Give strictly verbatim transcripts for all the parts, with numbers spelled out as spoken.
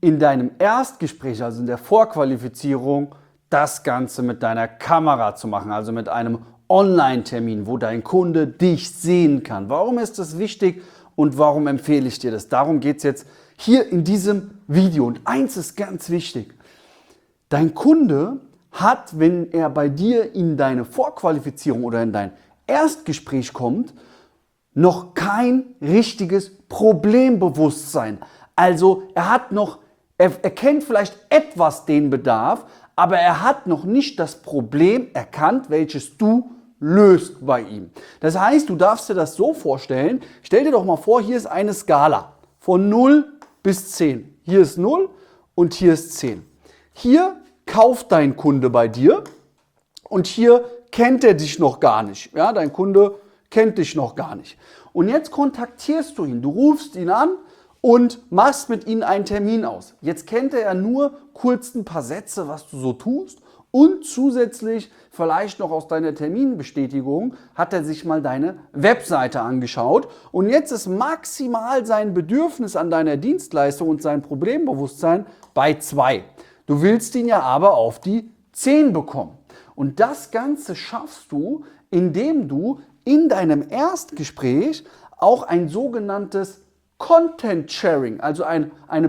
in deinem Erstgespräch, also in der Vorqualifizierung, das Ganze mit deiner Kamera zu machen, also mit einem Online-Termin, wo dein Kunde dich sehen kann. Warum ist das wichtig und warum empfehle ich dir das? Darum geht es jetzt hier in diesem Video. Und eins ist ganz wichtig. Dein Kunde hat, wenn er bei dir in deine Vorqualifizierung oder in dein Erstgespräch kommt, noch kein richtiges Problembewusstsein. Also er hat noch, er, er kennt vielleicht etwas den Bedarf, aber er hat noch nicht das Problem erkannt, welches du löst bei ihm. Das heißt, du darfst dir das so vorstellen, stell dir doch mal vor, hier ist eine Skala von null bis zehn. Hier ist null und hier ist zehn. Hier kauft dein Kunde bei dir und hier kennt er dich noch gar nicht. Ja, dein Kunde kennt dich noch gar nicht. Und jetzt kontaktierst du ihn, du rufst ihn an und machst mit ihm einen Termin aus. Jetzt kennt er ja nur kurz ein paar Sätze, was du so tust, und zusätzlich vielleicht noch aus deiner Terminbestätigung hat er sich mal deine Webseite angeschaut und jetzt ist maximal sein Bedürfnis an deiner Dienstleistung und sein Problembewusstsein bei zwei. Du willst ihn ja aber auf die zehn bekommen. Und das Ganze schaffst du, indem du in deinem Erstgespräch auch ein sogenanntes Content Sharing, also ein, eine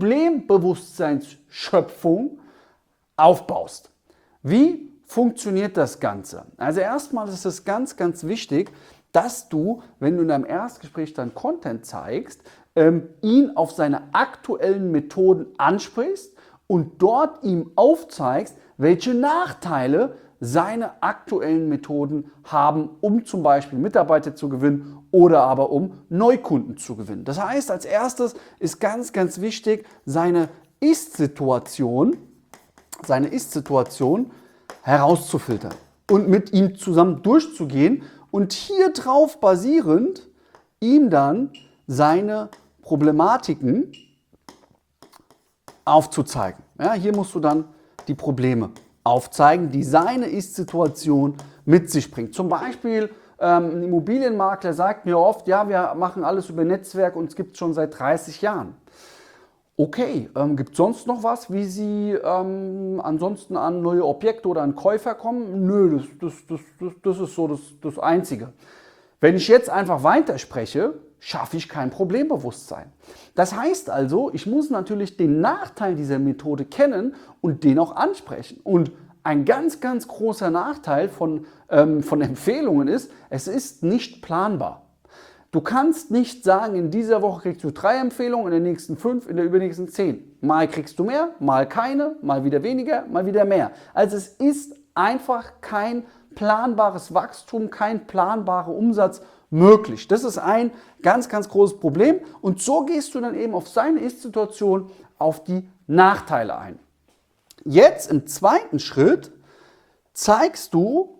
Problembewusstseinsschöpfung aufbaust. Wie funktioniert das Ganze? Also erstmal ist es ganz, ganz wichtig, dass du, wenn du in deinem Erstgespräch dann Content zeigst, ähm, ihn auf seine aktuellen Methoden ansprichst und dort ihm aufzeigst, welche Nachteile seine aktuellen Methoden haben, um zum Beispiel Mitarbeiter zu gewinnen oder aber um Neukunden zu gewinnen. Das heißt, als erstes ist ganz, ganz wichtig, seine Ist-Situation, seine Ist-Situation herauszufiltern und mit ihm zusammen durchzugehen und hier drauf basierend ihm dann seine Problematiken aufzuzeigen. Ja, hier musst du dann die Probleme aufzeigen, die seine Ist-Situation mit sich bringt. Zum Beispiel ähm, ein Immobilienmakler sagt mir oft, ja, wir machen alles über Netzwerk und es gibt es schon seit dreißig Jahren. Okay, ähm, gibt es sonst noch was, wie Sie ähm, ansonsten an neue Objekte oder an Käufer kommen? Nö, das, das, das, das, das ist so das, das Einzige. Wenn ich jetzt einfach weiterspreche, schaffe ich kein Problembewusstsein. Das heißt also, ich muss natürlich den Nachteil dieser Methode kennen und den auch ansprechen. Und ein ganz, ganz großer Nachteil von, ähm, von Empfehlungen ist, es ist nicht planbar. Du kannst nicht sagen, in dieser Woche kriegst du drei Empfehlungen, in der nächsten fünf, in der übernächsten zehn. Mal kriegst du mehr, mal keine, mal wieder weniger, mal wieder mehr. Also es ist einfach kein planbares Wachstum, kein planbarer Umsatz möglich. Das ist ein ganz, ganz großes Problem. Und so gehst du dann eben auf seine Ist-Situation, auf die Nachteile ein. Jetzt im zweiten Schritt zeigst du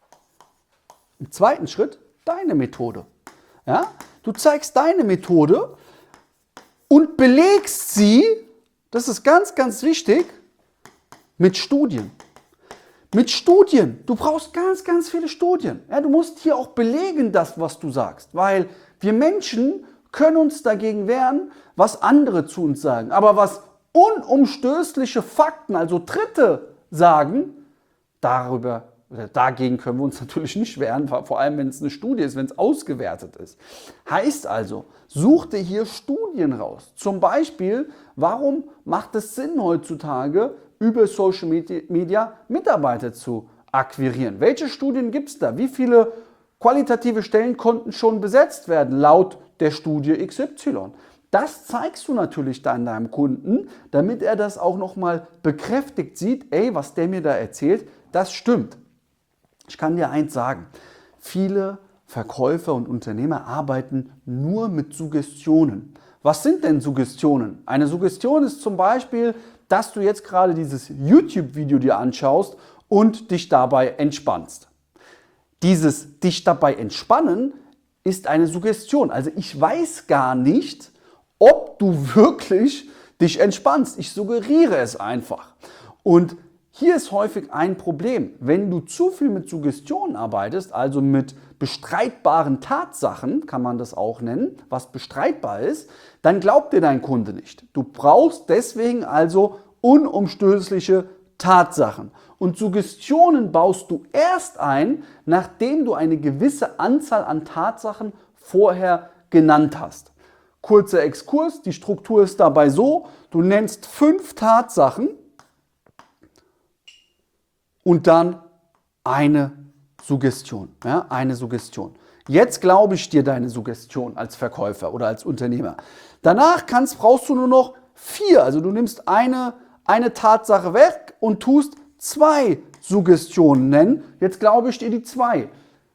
im zweiten Schritt deine Methode. Ja? Du zeigst deine Methode und belegst sie, das ist ganz, ganz wichtig, mit Studien. Mit Studien. Du brauchst ganz, ganz viele Studien. Ja, du musst hier auch belegen, das, was du sagst, weil wir Menschen können uns dagegen wehren, was andere zu uns sagen. Aber was unumstößliche Fakten, also Dritte, sagen, darüber oder dagegen können wir uns natürlich nicht wehren, vor allem wenn es eine Studie ist, wenn es ausgewertet ist. Heißt also, such dir hier Studien raus. Zum Beispiel, warum macht es Sinn heutzutage, über Social Media Mitarbeiter zu akquirieren? Welche Studien gibt es da? Wie viele qualitative Stellen konnten schon besetzt werden laut der Studie X Y? Das zeigst du natürlich dann deinem Kunden, damit er das auch nochmal bekräftigt sieht, ey, was der mir da erzählt, das stimmt. Ich kann dir eins sagen, viele Verkäufer und Unternehmer arbeiten nur mit Suggestionen. Was sind denn Suggestionen? Eine Suggestion ist zum Beispiel, dass du jetzt gerade dieses YouTube-Video dir anschaust und dich dabei entspannst. Dieses dich dabei entspannen ist eine Suggestion. Also ich weiß gar nicht, ob du wirklich dich entspannst. Ich suggeriere es einfach. Und hier ist häufig ein Problem. Wenn du zu viel mit Suggestionen arbeitest, also mit bestreitbaren Tatsachen, kann man das auch nennen, was bestreitbar ist, dann glaubt dir dein Kunde nicht. Du brauchst deswegen also unumstößliche Tatsachen. Und Suggestionen baust du erst ein, nachdem du eine gewisse Anzahl an Tatsachen vorher genannt hast. Kurzer Exkurs, die Struktur ist dabei so, du nennst fünf Tatsachen und dann eine Suggestion. Ja, eine Suggestion. Jetzt glaube ich dir deine Suggestion als Verkäufer oder als Unternehmer. Danach kannst, brauchst du nur noch vier. Also du nimmst eine, eine Tatsache weg und tust zwei Suggestionen nennen. Jetzt glaube ich dir die zwei.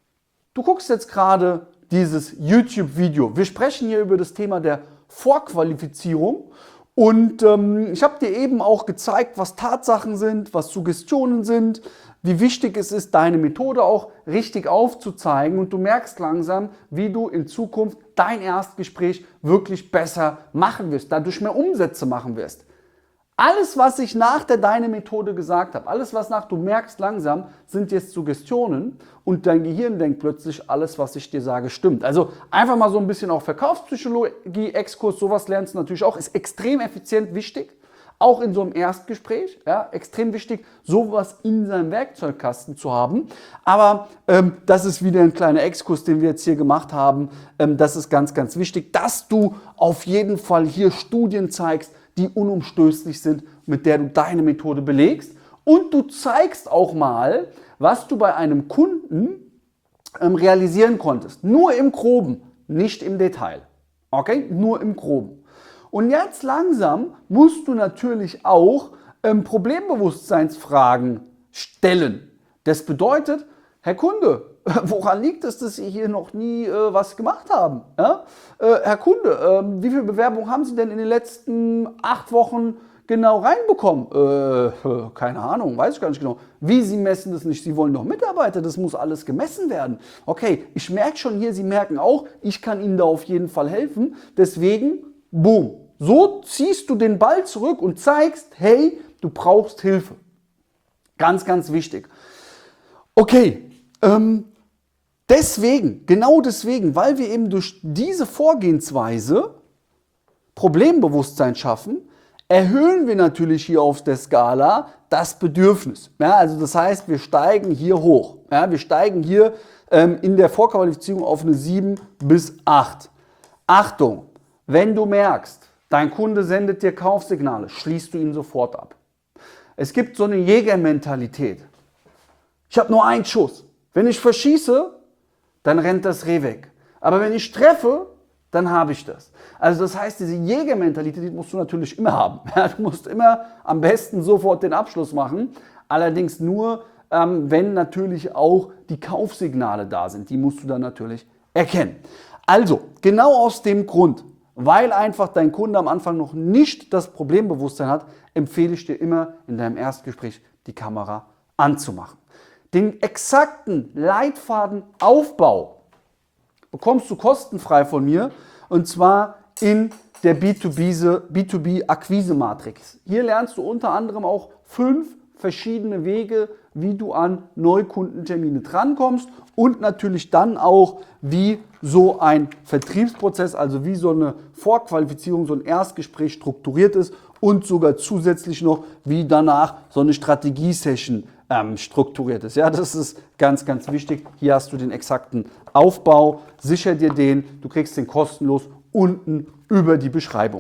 Du guckst jetzt gerade dieses YouTube-Video. Wir sprechen hier über das Thema der Vorqualifizierung. Und ähm, ich habe dir eben auch gezeigt, was Tatsachen sind, was Suggestionen sind, wie wichtig es ist, deine Methode auch richtig aufzuzeigen. Und du merkst langsam, wie du in Zukunft dein Erstgespräch wirklich besser machen wirst, dadurch mehr Umsätze machen wirst. Alles, was ich nach der Deine Methode gesagt habe, alles, was nach, du merkst langsam, sind jetzt Suggestionen und dein Gehirn denkt plötzlich, alles, was ich dir sage, stimmt. Also einfach mal so ein bisschen auch Verkaufspsychologie, Exkurs, sowas lernst du natürlich auch, ist extrem effizient wichtig. Auch in so einem Erstgespräch, ja, extrem wichtig, sowas in seinem Werkzeugkasten zu haben. Aber ähm, das ist wieder ein kleiner Exkurs, den wir jetzt hier gemacht haben. Ähm, das ist ganz, ganz wichtig, dass du auf jeden Fall hier Studien zeigst, die unumstößlich sind, mit der du deine Methode belegst. Und du zeigst auch mal, was du bei einem Kunden ähm, realisieren konntest. Nur im Groben, nicht im Detail. Okay? Nur im Groben. Und jetzt langsam musst du natürlich auch ähm, Problembewusstseinsfragen stellen. Das bedeutet, Herr Kunde, woran liegt es, dass Sie hier noch nie äh, was gemacht haben? Ja? Äh, Herr Kunde, äh, wie viele Bewerbungen haben Sie denn in den letzten acht Wochen genau reinbekommen? Äh, keine Ahnung, weiß ich gar nicht genau. Wie, Sie messen das nicht? Sie wollen doch Mitarbeiter, das muss alles gemessen werden. Okay, ich merke schon hier, Sie merken auch, ich kann Ihnen da auf jeden Fall helfen. Deswegen, boom. So ziehst du den Ball zurück und zeigst, hey, du brauchst Hilfe. Ganz, ganz wichtig. Okay, ähm, deswegen, genau deswegen, weil wir eben durch diese Vorgehensweise Problembewusstsein schaffen, erhöhen wir natürlich hier auf der Skala das Bedürfnis. Ja, also das heißt, wir steigen hier hoch. Ja, wir steigen hier ähm, in der Vorqualifizierung auf eine sieben bis acht. Achtung, wenn du merkst, dein Kunde sendet dir Kaufsignale, schließt du ihn sofort ab. Es gibt so eine Jägermentalität. Ich habe nur einen Schuss. Wenn ich verschieße, dann rennt das Reh weg. Aber wenn ich treffe, dann habe ich das. Also das heißt, diese Jägermentalität die musst du natürlich immer haben. Du musst immer am besten sofort den Abschluss machen. Allerdings nur, ähm, wenn natürlich auch die Kaufsignale da sind. Die musst du dann natürlich erkennen. Also, genau aus dem Grund, weil einfach dein Kunde am Anfang noch nicht das Problembewusstsein hat, empfehle ich dir immer in deinem Erstgespräch die Kamera anzumachen. Den exakten Leitfadenaufbau bekommst du kostenfrei von mir und zwar in der B zwei B-Akquise-Matrix. Hier lernst du unter anderem auch fünf verschiedene Wege, wie du an Neukundentermine drankommst und natürlich dann auch, wie so ein Vertriebsprozess, also wie so eine Vorqualifizierung, so ein Erstgespräch strukturiert ist und sogar zusätzlich noch, wie danach so eine Strategie-Session ähm, strukturiert ist. Ja, das ist ganz, ganz wichtig. Hier hast du den exakten Aufbau. Sicher dir den. Du kriegst den kostenlos unten über die Beschreibung.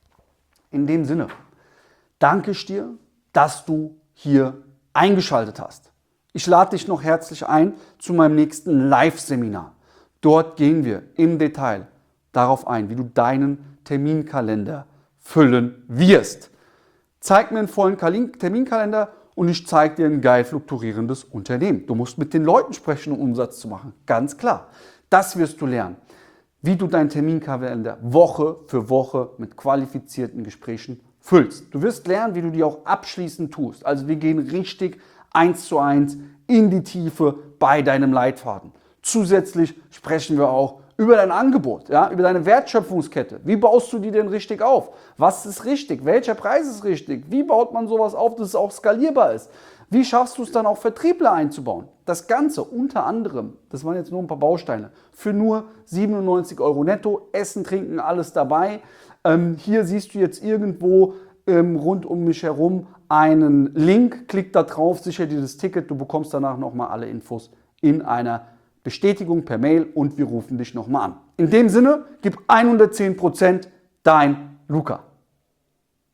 In dem Sinne danke ich dir, dass du hier eingeschaltet hast. Ich lade dich noch herzlich ein zu meinem nächsten Live-Seminar. Dort gehen wir im Detail darauf ein, wie du deinen Terminkalender füllen wirst. Zeig mir einen vollen Terminkalender und ich zeige dir ein geil fluktuierendes Unternehmen. Du musst mit den Leuten sprechen, um Umsatz zu machen. Ganz klar. Das wirst du lernen, wie du deinen Terminkalender Woche für Woche mit qualifizierten Gesprächen füllst. Du wirst lernen, wie du die auch abschließend tust. Also wir gehen richtig eins zu eins in die Tiefe bei deinem Leitfaden. Zusätzlich sprechen wir auch über dein Angebot, ja, über deine Wertschöpfungskette. Wie baust du die denn richtig auf? Was ist richtig? Welcher Preis ist richtig? Wie baut man sowas auf, dass es auch skalierbar ist? Wie schaffst du es dann auch, Vertriebler einzubauen? Das Ganze unter anderem, das waren jetzt nur ein paar Bausteine, für nur siebenundneunzig Euro netto, Essen, Trinken, alles dabei. Ähm, hier siehst du jetzt irgendwo ähm, rund um mich herum einen Link, klick da drauf, sicher dir das Ticket, du bekommst danach nochmal alle Infos in einer Bestätigung per Mail und wir rufen dich nochmal an. In dem Sinne, gib hundertzehn Prozent, dein Luca.